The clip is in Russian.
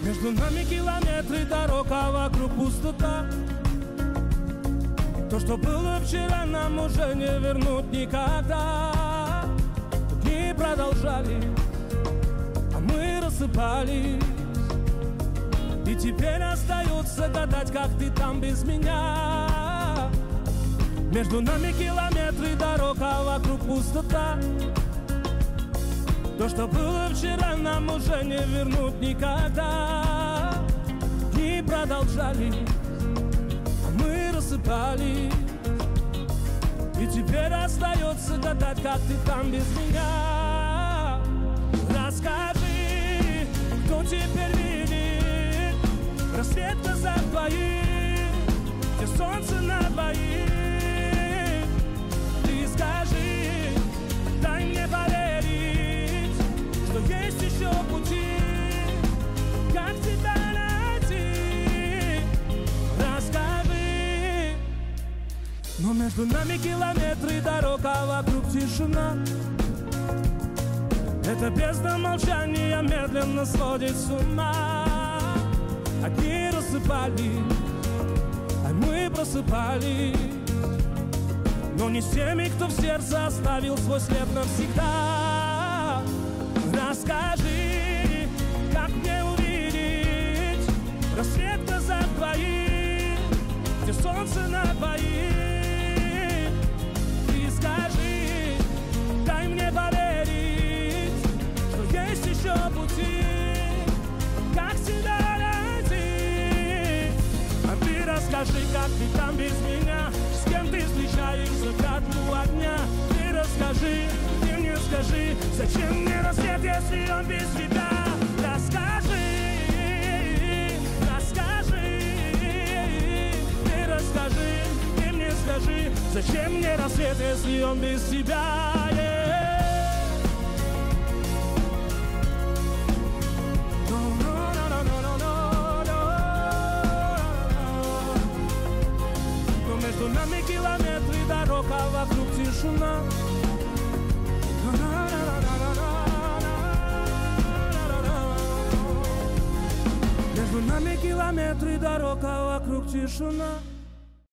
Между нами километры дорог, а вокруг пустота. То, что было вчера, нам уже не вернуть никогда. Дни продолжали, а мы рассыпались. И теперь остается гадать, как ты там без меня. Между нами километры дорог, а вокруг пустота. То, что было вчера, нам уже не вернуть никогда. Дни продолжали, а мы рассыпались. И теперь остается гадать, как ты там без меня. Расскажи, кто теперь видит рассвет в глазах твоих, где солнце на двоих. Ты скажи, дай мне поверить, что есть еще пути, как тебя найти. Расскажи. Но между нами километры дорог, а вокруг тишина. Это бездна молчания медленно сводит с ума. Одни рассыпались, а мы просыпались. Но не с теми, кто в сердце оставил свой след навсегда. Расскажи, как мне увидеть рассвет в глазах твоих, где солнце на двоих. Ты скажи, дай мне поверить, что есть еще пути, как тебя найти. А ты расскажи, как ты там без меня, с кем ты встречаешь закат у огня. Ты расскажи, ты мне скажи, зачем мне рассвет, если он без тебя? Расскажи, расскажи, ты расскажи, ты мне скажи, зачем мне рассвет, если он без тебя? Между нами километры дорог, а вокруг тишина. Между нами километры дорог, а вокруг тишина.